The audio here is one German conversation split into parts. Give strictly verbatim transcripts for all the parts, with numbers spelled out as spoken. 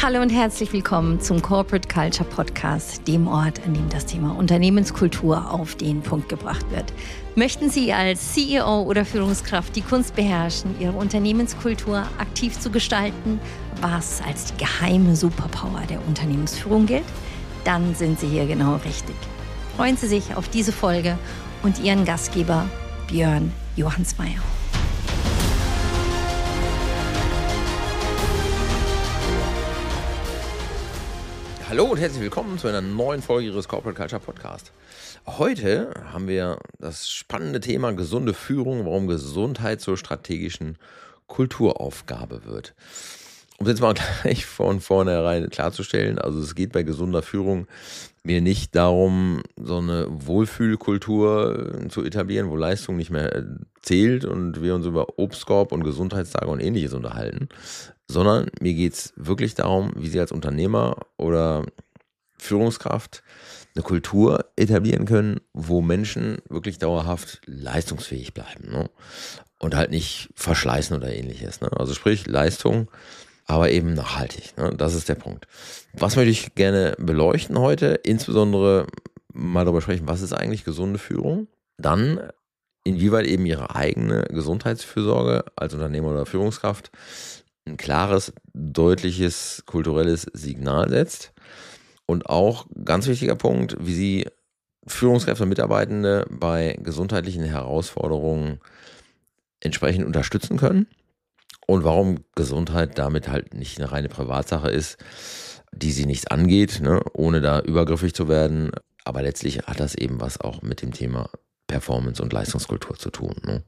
Hallo und herzlich willkommen zum Corporate Culture Podcast, dem Ort, an dem das Thema Unternehmenskultur auf den Punkt gebracht wird. Möchten Sie als C E O oder Führungskraft die Kunst beherrschen, Ihre Unternehmenskultur aktiv zu gestalten, was als die geheime Superpower der Unternehmensführung gilt? Dann sind Sie hier genau richtig. Freuen Sie sich auf diese Folge und Ihren Gastgeber Björn Johannsmeier. Hallo und herzlich willkommen zu einer neuen Folge Ihres Corporate Culture Podcast. Heute haben wir das spannende Thema gesunde Führung, warum Gesundheit zur strategischen Kulturaufgabe wird. Um es jetzt mal gleich von vornherein klarzustellen, also es geht bei gesunder Führung mir nicht darum, so eine Wohlfühlkultur zu etablieren, wo Leistung nicht mehr zählt und wir uns über Obstkorb und Gesundheitstage und Ähnliches unterhalten, sondern mir geht es wirklich darum, wie Sie als Unternehmer oder Führungskraft eine Kultur etablieren können, wo Menschen wirklich dauerhaft leistungsfähig bleiben, ne? Und halt nicht verschleißen oder Ähnliches, ne? Also sprich Leistung, aber eben nachhaltig, ne? Das ist der Punkt. Was möchte ich gerne beleuchten heute? Insbesondere mal darüber sprechen, was ist eigentlich gesunde Führung? Dann, inwieweit eben Ihre eigene Gesundheitsfürsorge als Unternehmer oder Führungskraft ein klares, deutliches, kulturelles Signal setzt. Und auch, ganz wichtiger Punkt, wie Sie Führungskräfte und Mitarbeitende bei gesundheitlichen Herausforderungen entsprechend unterstützen können. Und warum Gesundheit damit halt nicht eine reine Privatsache ist, die Sie nichts angeht, ne, ohne da übergriffig zu werden. Aber letztlich hat das eben was auch mit dem Thema Performance und Leistungskultur zu tun, ne?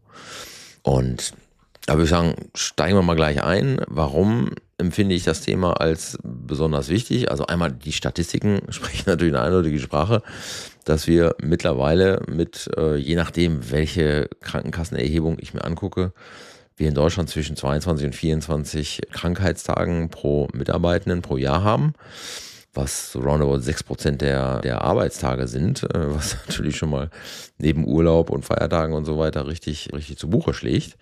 Und da würde ich sagen, steigen wir mal gleich ein. Warum empfinde ich das Thema als besonders wichtig? Also einmal die Statistiken sprechen natürlich eine eindeutige Sprache, dass wir mittlerweile mit, äh, je nachdem, welche Krankenkassenerhebung ich mir angucke, wir in Deutschland zwischen zweiundzwanzig und vierundzwanzig Krankheitstagen pro Mitarbeitenden pro Jahr haben, was so roundabout sechs Prozent der, der Arbeitstage sind, äh, was natürlich schon mal neben Urlaub und Feiertagen und so weiter richtig, richtig zu Buche schlägt.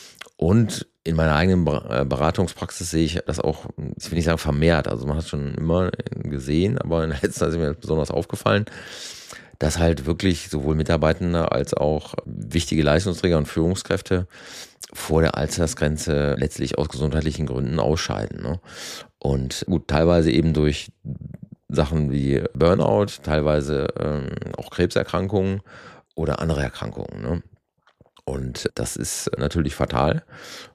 Und in meiner eigenen Beratungspraxis sehe ich das auch, ich will nicht sagen vermehrt, also man hat es schon immer gesehen, aber in letzter Zeit ist mir besonders aufgefallen, dass halt wirklich sowohl Mitarbeitende als auch wichtige Leistungsträger und Führungskräfte vor der Altersgrenze letztlich aus gesundheitlichen Gründen ausscheiden, ne? Und gut, teilweise eben durch Sachen wie Burnout, teilweise ähm, auch Krebserkrankungen oder andere Erkrankungen, ne? Und das ist natürlich fatal.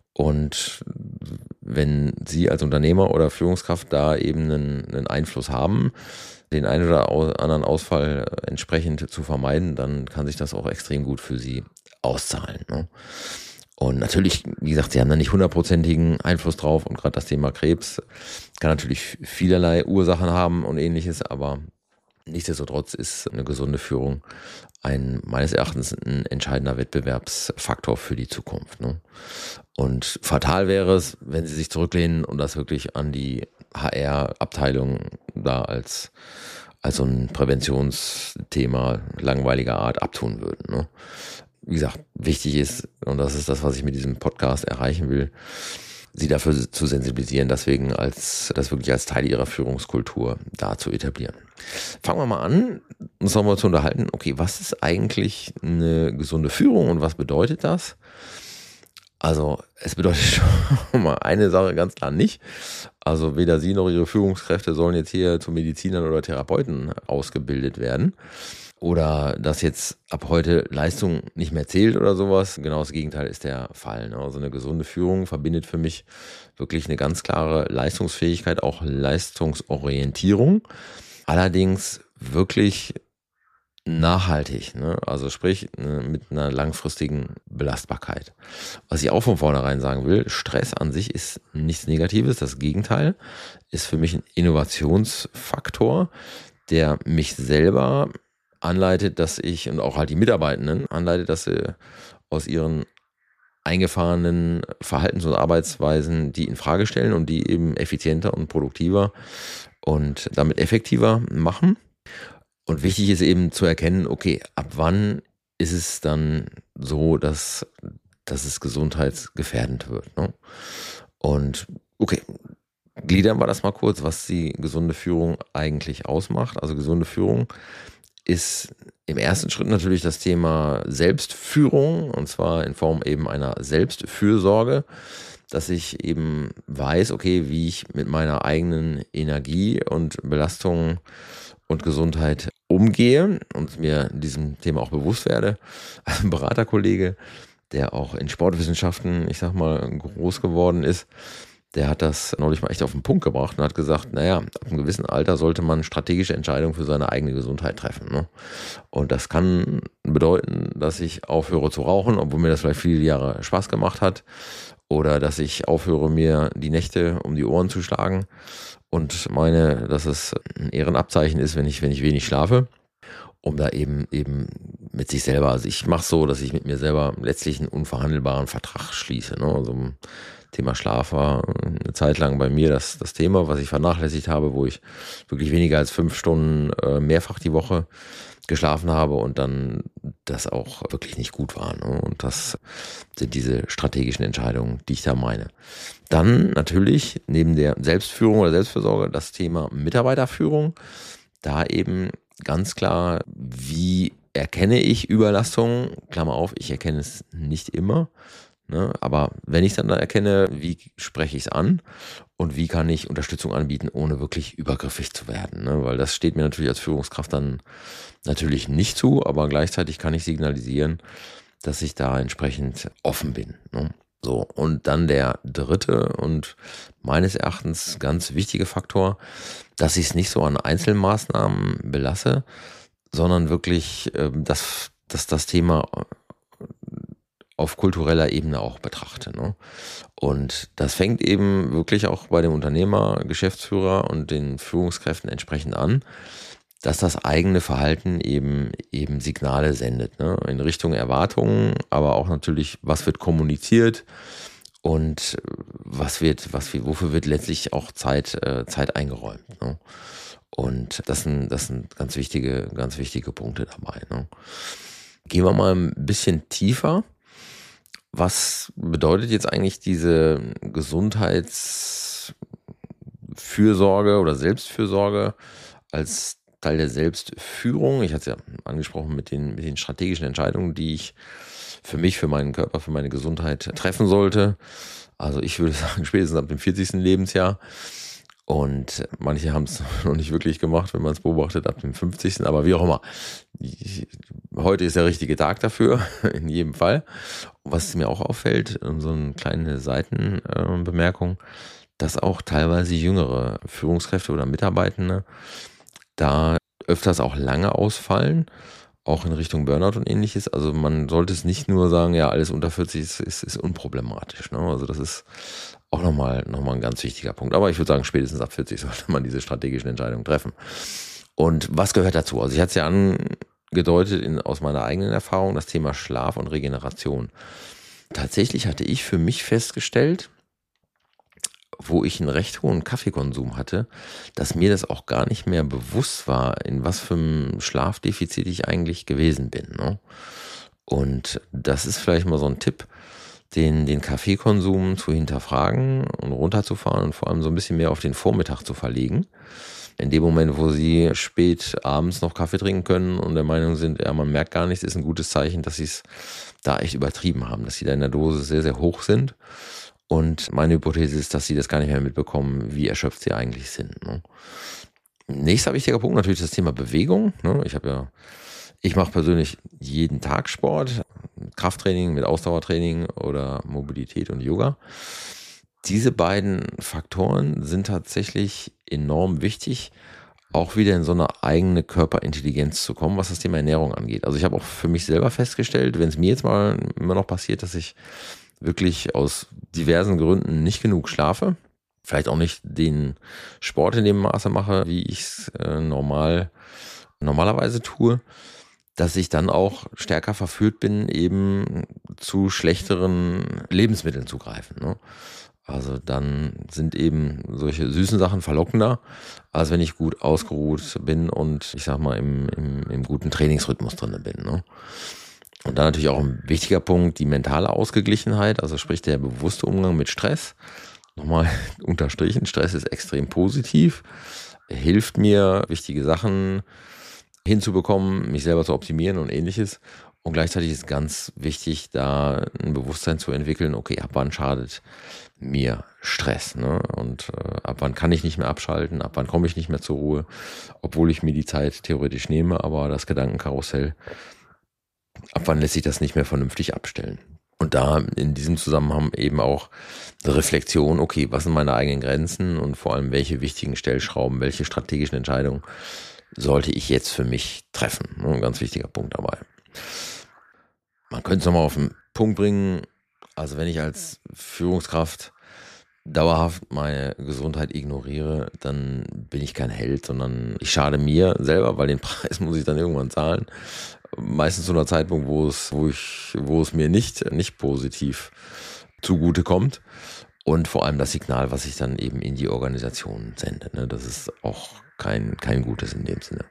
Und wenn Sie als Unternehmer oder Führungskraft da eben einen, einen Einfluss haben, den einen oder anderen Ausfall entsprechend zu vermeiden, dann kann sich das auch extrem gut für Sie auszahlen, ne? Und natürlich, wie gesagt, Sie haben da nicht hundertprozentigen Einfluss drauf und gerade das Thema Krebs kann natürlich vielerlei Ursachen haben und Ähnliches, aber nichtsdestotrotz ist eine gesunde Führung ein, meines Erachtens ein entscheidender Wettbewerbsfaktor für die Zukunft, ne? Und fatal wäre es, wenn Sie sich zurücklehnen und das wirklich an die H R-Abteilung da als, als so ein Präventionsthema langweiliger Art abtun würden, ne? Wie gesagt, wichtig ist, und das ist das, was ich mit diesem Podcast erreichen will, Sie dafür zu sensibilisieren, deswegen als, das wirklich als Teil Ihrer Führungskultur da zu etablieren. Fangen wir mal an, uns nochmal zu unterhalten, okay, was ist eigentlich eine gesunde Führung und was bedeutet das? Also es bedeutet schon mal eine Sache ganz klar nicht. Also weder Sie noch Ihre Führungskräfte sollen jetzt hier zu Medizinern oder Therapeuten ausgebildet werden. Oder dass jetzt ab heute Leistung nicht mehr zählt oder sowas. Genau das Gegenteil ist der Fall, ne? Also eine gesunde Führung verbindet für mich wirklich eine ganz klare Leistungsfähigkeit, auch Leistungsorientierung. Allerdings wirklich nachhaltig, ne? Also sprich ne, mit einer langfristigen Belastbarkeit. Was ich auch von vornherein sagen will, Stress an sich ist nichts Negatives. Das Gegenteil ist für mich ein Innovationsfaktor, der mich selber anleitet, dass ich und auch halt die Mitarbeitenden anleitet, dass sie aus ihren eingefahrenen Verhaltens- und Arbeitsweisen die in Frage stellen und die eben effizienter und produktiver und damit effektiver machen. Und wichtig ist eben zu erkennen, okay, ab wann ist es dann so, dass, dass es gesundheitsgefährdend wird, ne? Und okay, gliedern wir das mal kurz, was die gesunde Führung eigentlich ausmacht. Also gesunde Führung ist im ersten Schritt natürlich das Thema Selbstführung, und zwar in Form eben einer Selbstfürsorge, dass ich eben weiß, okay, wie ich mit meiner eigenen Energie und Belastung und Gesundheit umgehe und mir diesem Thema auch bewusst werde. Ein Beraterkollege, der auch in Sportwissenschaften, ich sag mal, groß geworden ist, der hat das neulich mal echt auf den Punkt gebracht und hat gesagt, naja, ab einem gewissen Alter sollte man strategische Entscheidungen für seine eigene Gesundheit treffen. Ne? Und das kann bedeuten, dass ich aufhöre zu rauchen, obwohl mir das vielleicht viele Jahre Spaß gemacht hat. Oder dass ich aufhöre, mir die Nächte um die Ohren zu schlagen und meine, dass es ein Ehrenabzeichen ist, wenn ich, wenn ich wenig schlafe, um da eben eben mit sich selber, also ich mache so, dass ich mit mir selber letztlich einen unverhandelbaren Vertrag schließe. Ne? Also Thema Schlaf war eine Zeit lang bei mir das, das Thema, was ich vernachlässigt habe, wo ich wirklich weniger als fünf Stunden äh, mehrfach die Woche geschlafen habe und dann das auch wirklich nicht gut war. Ne? Und das sind diese strategischen Entscheidungen, die ich da meine. Dann natürlich neben der Selbstführung oder Selbstfürsorge das Thema Mitarbeiterführung. Da eben ganz klar, wie erkenne ich Überlastung? Klammer auf, ich erkenne es nicht immer. Ne? Aber wenn ich es dann erkenne, wie spreche ich es an und wie kann ich Unterstützung anbieten, ohne wirklich übergriffig zu werden? Ne? Weil das steht mir natürlich als Führungskraft dann natürlich nicht zu, aber gleichzeitig kann ich signalisieren, dass ich da entsprechend offen bin. Ne? So, und dann der dritte und meines Erachtens ganz wichtige Faktor, dass ich es nicht so an Einzelmaßnahmen belasse, sondern wirklich, äh, dass, dass das Thema auf kultureller Ebene auch betrachte. Ne? Und das fängt eben wirklich auch bei dem Unternehmer, Geschäftsführer und den Führungskräften entsprechend an, dass das eigene Verhalten eben eben Signale sendet, ne? In Richtung Erwartungen, aber auch natürlich, was wird kommuniziert und was wird, was wofür wird letztlich auch Zeit äh, Zeit eingeräumt. Ne? Und das sind das sind ganz wichtige ganz wichtige Punkte dabei. Ne? Gehen wir mal ein bisschen tiefer. Was bedeutet jetzt eigentlich diese Gesundheitsfürsorge oder Selbstfürsorge als Teil der Selbstführung? Ich hatte es ja angesprochen mit den, mit den strategischen Entscheidungen, die ich für mich, für meinen Körper, für meine Gesundheit treffen sollte. Also ich würde sagen, spätestens ab dem vierzigsten Lebensjahr. Und manche haben es noch nicht wirklich gemacht, wenn man es beobachtet, ab dem fünfzigsten Aber wie auch immer, heute ist der richtige Tag dafür, in jedem Fall. Und was mir auch auffällt, so eine kleine Seitenbemerkung, dass auch teilweise jüngere Führungskräfte oder Mitarbeitende da öfters auch lange ausfallen, auch in Richtung Burnout und ähnliches. Also man sollte es nicht nur sagen, ja, alles unter vierzig ist, ist, ist unproblematisch. Ne? Also das ist auch nochmal noch mal ein ganz wichtiger Punkt. Aber ich würde sagen, spätestens ab vierzig sollte man diese strategischen Entscheidungen treffen. Und was gehört dazu? Also ich hatte es ja angedeutet in, aus meiner eigenen Erfahrung, das Thema Schlaf und Regeneration. Tatsächlich hatte ich für mich festgestellt, wo ich einen recht hohen Kaffeekonsum hatte, dass mir das auch gar nicht mehr bewusst war, in was für einem Schlafdefizit ich eigentlich gewesen bin. Ne? Und das ist vielleicht mal so ein Tipp, den, den Kaffeekonsum zu hinterfragen und runterzufahren und vor allem so ein bisschen mehr auf den Vormittag zu verlegen. In dem Moment, wo Sie spät abends noch Kaffee trinken können und der Meinung sind, ja, man merkt gar nichts, ist ein gutes Zeichen, dass Sie es da echt übertrieben haben, dass Sie da in der Dose sehr, sehr hoch sind. Und meine Hypothese ist, dass Sie das gar nicht mehr mitbekommen, wie erschöpft Sie eigentlich sind. Ne? Nächster wichtiger Punkt natürlich das Thema Bewegung. Ne? Ich habe ja, ich mache persönlich jeden Tag Sport, Krafttraining mit Ausdauertraining oder Mobilität und Yoga. Diese beiden Faktoren sind tatsächlich enorm wichtig, auch wieder in so eine eigene Körperintelligenz zu kommen, was das Thema Ernährung angeht. Also ich habe auch für mich selber festgestellt, wenn es mir jetzt mal immer noch passiert, dass ich wirklich aus diversen Gründen nicht genug schlafe, vielleicht auch nicht den Sport in dem Maße mache, wie ich es äh, normal, normalerweise tue, dass ich dann auch stärker verführt bin, eben zu schlechteren Lebensmitteln zu greifen. Ne? Also dann sind eben solche süßen Sachen verlockender, als wenn ich gut ausgeruht bin und ich sag mal im, im, im guten Trainingsrhythmus drin bin. Ne? Und dann natürlich auch ein wichtiger Punkt, die mentale Ausgeglichenheit, also sprich der bewusste Umgang mit Stress. nochmal unterstrichen, Stress ist extrem positiv, hilft mir, wichtige Sachen hinzubekommen, mich selber zu optimieren und ähnliches. Und gleichzeitig ist ganz wichtig, da ein Bewusstsein zu entwickeln, okay, ab wann schadet mir Stress, ne? Und äh, ab wann kann ich nicht mehr abschalten, ab wann komme ich nicht mehr zur Ruhe, obwohl ich mir die Zeit theoretisch nehme, aber das Gedankenkarussell, ab wann lässt sich das nicht mehr vernünftig abstellen. Und da in diesem Zusammenhang eben auch eine Reflexion, okay, was sind meine eigenen Grenzen und vor allem welche wichtigen Stellschrauben, welche strategischen Entscheidungen sollte ich jetzt für mich treffen. Ein ganz wichtiger Punkt dabei. Man könnte es nochmal auf den Punkt bringen, also wenn ich als Führungskraft dauerhaft meine Gesundheit ignoriere, dann bin ich kein Held, sondern ich schade mir selber, weil den Preis muss ich dann irgendwann zahlen. Meistens zu einer Zeitpunkt, wo es, wo ich, wo es mir nicht, nicht positiv zugute kommt. Und vor allem das Signal, was ich dann eben in die Organisation sende. Ne? Das ist auch kein, kein gutes in dem Sinne.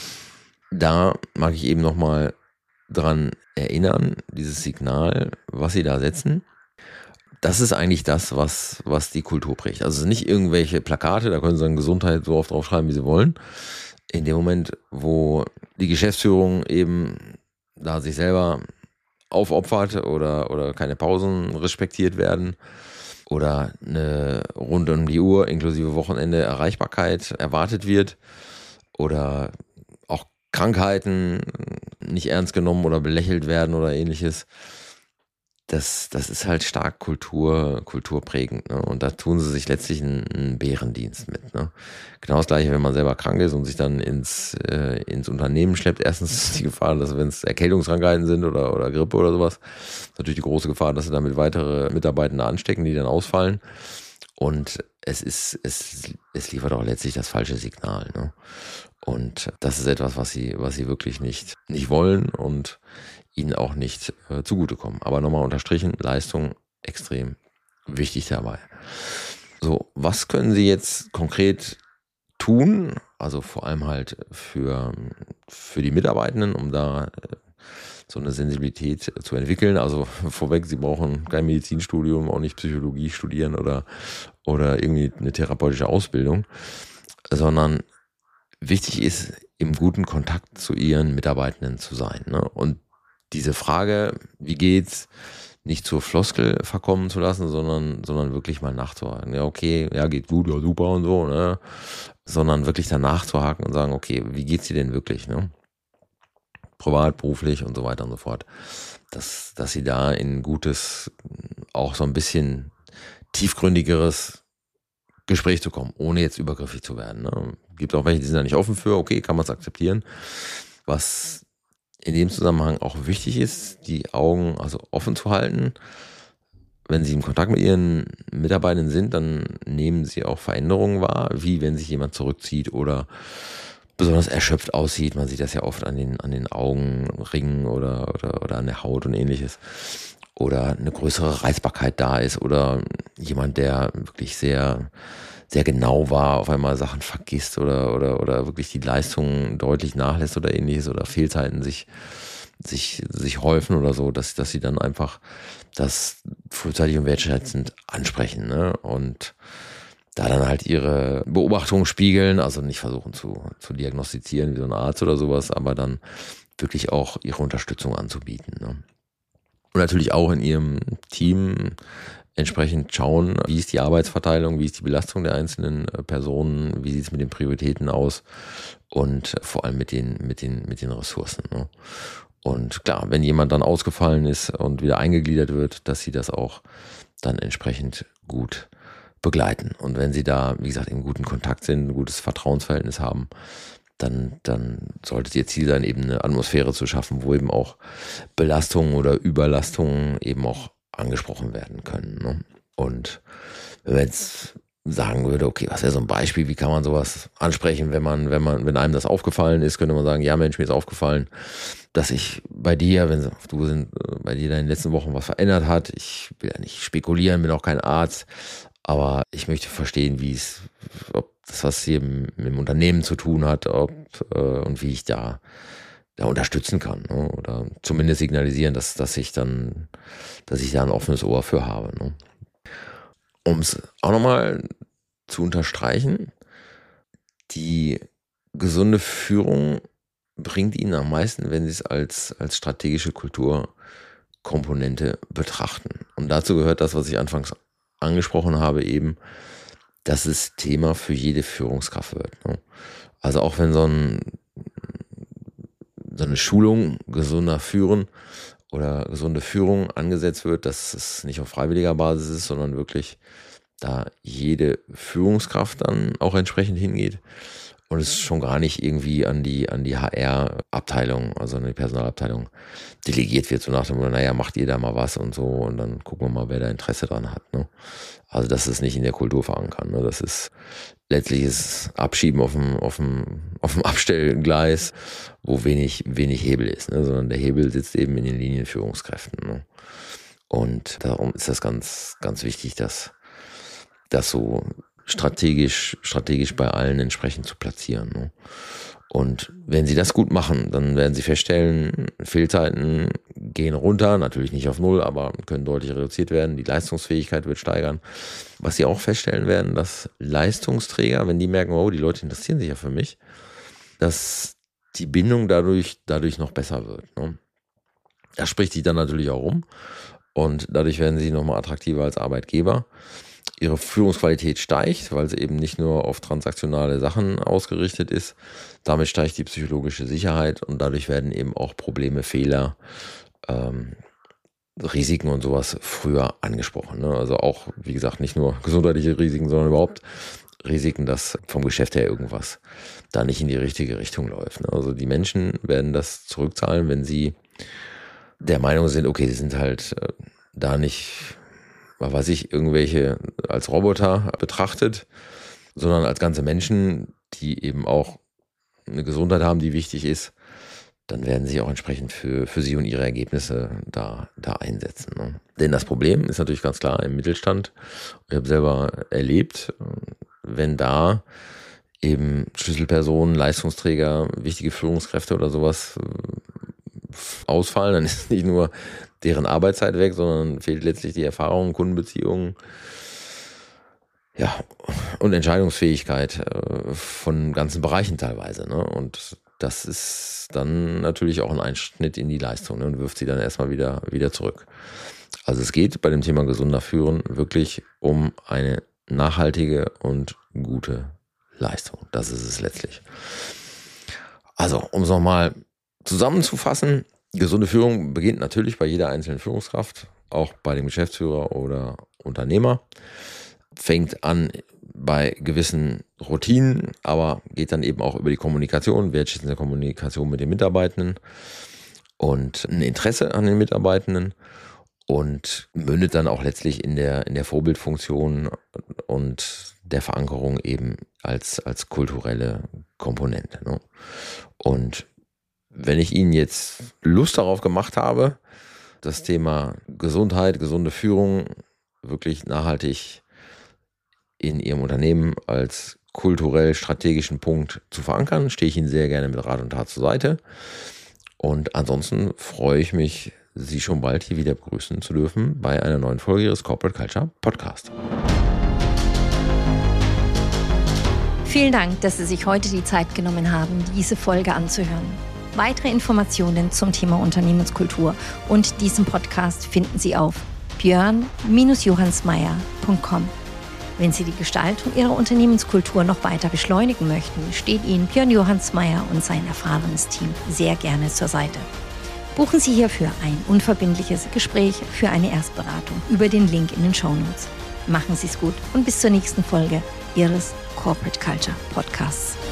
Da mag ich eben nochmal dran erinnern, dieses Signal, was Sie da setzen, das ist eigentlich das, was, was die Kultur prägt. Also nicht irgendwelche Plakate, da können Sie dann Gesundheit so oft draufschreiben, wie Sie wollen. In dem Moment, wo die Geschäftsführung eben da sich selber aufopfert oder, oder keine Pausen respektiert werden oder eine rund um die Uhr inklusive Wochenende Erreichbarkeit erwartet wird oder auch Krankheiten nicht ernst genommen oder belächelt werden oder ähnliches, das, das ist halt stark Kultur, kulturprägend, ne? Und da tun sie sich letztlich einen, einen Bärendienst mit, ne? Genau das Gleiche, wenn man selber krank ist und sich dann ins, äh, ins Unternehmen schleppt. Erstens ist die Gefahr, dass wenn es Erkältungskrankheiten sind oder, oder Grippe oder sowas, ist natürlich die große Gefahr, dass sie damit weitere Mitarbeitende anstecken, die dann ausfallen. Und es ist, es, es liefert auch letztlich das falsche Signal, ne? Und das ist etwas, was sie, was sie wirklich nicht, nicht wollen und ihnen auch nicht äh, zugutekommen. Aber nochmal unterstrichen, Leistung extrem wichtig dabei. So, was können Sie jetzt konkret tun? Also vor allem halt für, für die Mitarbeitenden, um da äh, so eine Sensibilität zu entwickeln. Also vorweg, Sie brauchen kein Medizinstudium, auch nicht Psychologie studieren oder, oder irgendwie eine therapeutische Ausbildung, sondern wichtig ist, im guten Kontakt zu Ihren Mitarbeitenden zu sein, ne? Und diese Frage, wie geht's, nicht zur Floskel verkommen zu lassen, sondern, sondern wirklich mal nachzuhaken. Ja, okay, ja, geht gut, ja, super und so, ne? Sondern wirklich danach zu haken und sagen, okay, wie geht's dir denn wirklich, ne? Privat, beruflich und so weiter und so fort. Dass, dass sie da in ein gutes, auch so ein bisschen tiefgründigeres Gespräch zu kommen, ohne jetzt übergriffig zu werden, ne? Gibt auch welche, die sind da nicht offen für, okay, kann man es akzeptieren. Was in dem Zusammenhang auch wichtig ist, die Augen also offen zu halten. Wenn Sie im Kontakt mit Ihren Mitarbeitern sind, dann nehmen Sie auch Veränderungen wahr, wie wenn sich jemand zurückzieht oder besonders erschöpft aussieht. Man sieht das ja oft an den, an den Augenringen oder, oder, oder an der Haut und ähnliches. Oder eine größere Reizbarkeit da ist oder jemand, der wirklich sehr, sehr genau war, auf einmal Sachen vergisst oder, oder, oder wirklich die Leistung deutlich nachlässt oder ähnliches oder Fehlzeiten sich, sich, sich häufen oder so, dass, dass sie dann einfach das frühzeitig und wertschätzend ansprechen, ne? Und da dann halt ihre Beobachtungen spiegeln, also nicht versuchen zu, zu diagnostizieren wie so ein Arzt oder sowas, aber dann wirklich auch ihre Unterstützung anzubieten, ne? Und natürlich auch in ihrem Team entsprechend schauen, wie ist die Arbeitsverteilung, wie ist die Belastung der einzelnen Personen, wie sieht es mit den Prioritäten aus und vor allem mit den, mit den, mit den Ressourcen, ne? Und klar, wenn jemand dann ausgefallen ist und wieder eingegliedert wird, dass sie das auch dann entsprechend gut begleiten. Und wenn sie da, wie gesagt, im guten Kontakt sind, ein gutes Vertrauensverhältnis haben, dann, dann sollte ihr Ziel sein, eben eine Atmosphäre zu schaffen, wo eben auch Belastungen oder Überlastungen eben auch angesprochen werden können, ne? Und wenn man jetzt sagen würde, okay, was wäre so ein Beispiel, wie kann man sowas ansprechen, wenn man, wenn man, wenn einem das aufgefallen ist, könnte man sagen, ja Mensch, mir ist aufgefallen, dass ich bei dir, wenn du sind, bei dir in den letzten Wochen was verändert hat. Ich will ja nicht spekulieren, bin auch kein Arzt, aber ich möchte verstehen, wie es, ob das was hier mit dem Unternehmen zu tun hat, ob äh, und wie ich da, da unterstützen kann, ne? Oder zumindest signalisieren, dass, dass ich dann, dass ich da ein offenes Ohr für habe, ne? um es auch nochmal zu unterstreichen, die gesunde Führung bringt Ihnen am meisten, wenn Sie es als, als strategische Kulturkomponente betrachten. Und dazu gehört das, was ich anfangs angesprochen habe, eben, dass es Thema für jede Führungskraft wird. Ne? Also auch wenn so, ein, so eine Schulung gesunder Führen oder gesunde Führung angesetzt wird, dass es nicht auf freiwilliger Basis ist, sondern wirklich da jede Führungskraft dann auch entsprechend hingeht und es schon gar nicht irgendwie an die, an die H R-Abteilung, also an die Personalabteilung delegiert wird, so nach dem Motto, naja, macht ihr da mal was und so und dann gucken wir mal, wer da Interesse dran hat. Ne? Also dass es nicht in der Kultur verankern. Ne? Das ist letztlich ist Abschieben auf dem, auf dem, auf dem Abstellgleis, wo wenig, wenig Hebel ist, ne? Sondern der Hebel sitzt eben in den Linienführungskräften. Ne? Und darum ist das ganz, ganz wichtig, dass das so strategisch, strategisch bei allen entsprechend zu platzieren. Ne? Und wenn Sie das gut machen, dann werden Sie feststellen, Fehlzeiten gehen runter, natürlich nicht auf Null, aber können deutlich reduziert werden. Die Leistungsfähigkeit wird steigern. Was Sie auch feststellen werden, dass Leistungsträger, wenn die merken, oh, die Leute interessieren sich ja für mich, dass die Bindung dadurch, dadurch noch besser wird. Ne? Das spricht sich dann natürlich auch um und dadurch werden Sie nochmal attraktiver als Arbeitgeber. Ihre Führungsqualität steigt, weil sie eben nicht nur auf transaktionale Sachen ausgerichtet ist. Damit steigt die psychologische Sicherheit und dadurch werden eben auch Probleme, Fehler, ähm, Risiken und sowas früher angesprochen. Ne? Also auch, wie gesagt, nicht nur gesundheitliche Risiken, sondern überhaupt Risiken, dass vom Geschäft her irgendwas da nicht in die richtige Richtung läuft. Ne? Also die Menschen werden das zurückzahlen, wenn sie der Meinung sind, okay, sie sind halt äh, da nicht, was weiß ich, irgendwelche als Roboter betrachtet, sondern als ganze Menschen, die eben auch eine Gesundheit haben, die wichtig ist, dann werden sie auch entsprechend für, für sie und ihre Ergebnisse da, da einsetzen. Ne? Denn das Problem ist natürlich ganz klar im Mittelstand. Ich habe selber erlebt, wenn da eben Schlüsselpersonen, Leistungsträger, wichtige Führungskräfte oder sowas ausfallen, dann ist nicht nur deren Arbeitszeit weg, sondern fehlt letztlich die Erfahrung, Kundenbeziehungen, ja, und Entscheidungsfähigkeit äh, von ganzen Bereichen teilweise. Ne? Und das ist dann natürlich auch ein Einschnitt in die Leistung, ne? Und wirft sie dann erstmal wieder, wieder zurück. Also es geht bei dem Thema gesunder Führen wirklich um eine nachhaltige und gute Leistung. Das ist es letztlich. Also, um es nochmal zusammenzufassen, gesunde Führung beginnt natürlich bei jeder einzelnen Führungskraft, auch bei dem Geschäftsführer oder Unternehmer. Fängt an bei gewissen Routinen, aber geht dann eben auch über die Kommunikation, wertschätzende Kommunikation mit den Mitarbeitenden und ein Interesse an den Mitarbeitenden und mündet dann auch letztlich in der, in der Vorbildfunktion und der Verankerung eben als, als kulturelle Komponente. Ne? Und wenn ich Ihnen jetzt Lust darauf gemacht habe, das Thema Gesundheit, gesunde Führung wirklich nachhaltig in Ihrem Unternehmen als kulturell strategischen Punkt zu verankern, stehe ich Ihnen sehr gerne mit Rat und Tat zur Seite. Und ansonsten freue ich mich, Sie schon bald hier wieder begrüßen zu dürfen bei einer neuen Folge Ihres Corporate Culture Podcast. Vielen Dank, dass Sie sich heute die Zeit genommen haben, diese Folge anzuhören. Weitere Informationen zum Thema Unternehmenskultur und diesem Podcast finden Sie auf björn Bindestrich johannsmeyer Punkt com. Wenn Sie die Gestaltung Ihrer Unternehmenskultur noch weiter beschleunigen möchten, steht Ihnen Björn Johannsmeyer und sein erfahrenes Team sehr gerne zur Seite. Buchen Sie hierfür ein unverbindliches Gespräch für eine Erstberatung über den Link in den Shownotes. Machen Sie es gut und bis zur nächsten Folge Ihres Corporate Culture Podcasts.